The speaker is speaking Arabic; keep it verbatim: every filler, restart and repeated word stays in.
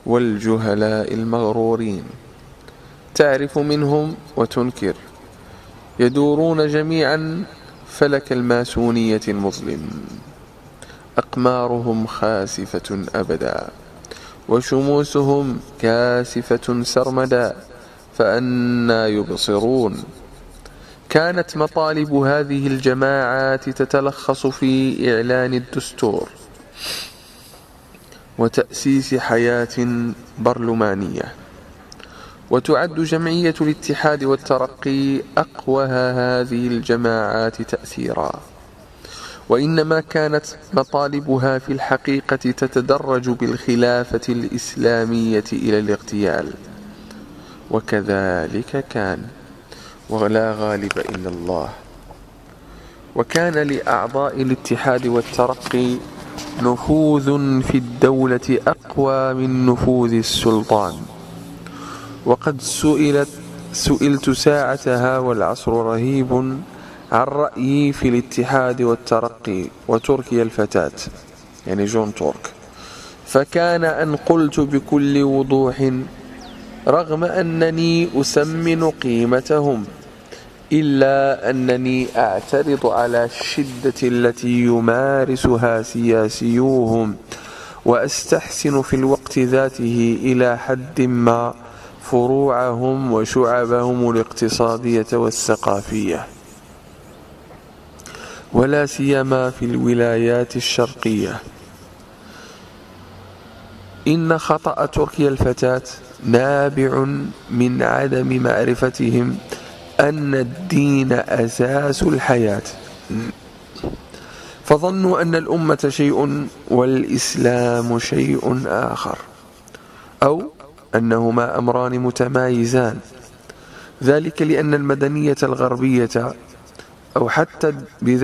والجهلاء المغرورين، تعرف منهم وتنكر، يدورون جميعا فلك الماسونية المظلم، أقمارهم خاسفة أبدا، وشموسهم كاسفة سرمدا، فأنى يبصرون. كانت مطالب هذه الجماعات تتلخص في إعلان الدستور وتأسيس حياة برلمانية، وتعد جمعية الاتحاد والترقي أقوى هذه الجماعات تأثيرا، وإنما كانت مطالبها في الحقيقة تتدرج بالخلافة الإسلامية إلى الاغتيال، وكذلك كان، ولا غالب إلا الله. وكان لأعضاء الاتحاد والترقي نفوذ في الدولة أقوى من نفوذ السلطان، وقد سئلت سئلت ساعتها والعصر رهيب عن رأيي في الاتحاد والترقي وتركيا الفتاة، يعني جون تورك، فكان أن قلت بكل وضوح رغم أنني أسمن قيمتهم إلا أنني أعترض على الشدة التي يمارسها سياسيوهم، وأستحسن في الوقت ذاته إلى حد ما فروعهم وشعبهم الاقتصادية والثقافية، ولا سيما في الولايات الشرقية. إن خطأ تركيا الفتاة نابع من عدم معرفتهم أن الدين أساس الحياة، فظنوا أن الأمة شيء والإسلام شيء آخر، أو أنهما أمران متمايزان، ذلك لأن المدنية الغربية أو حتى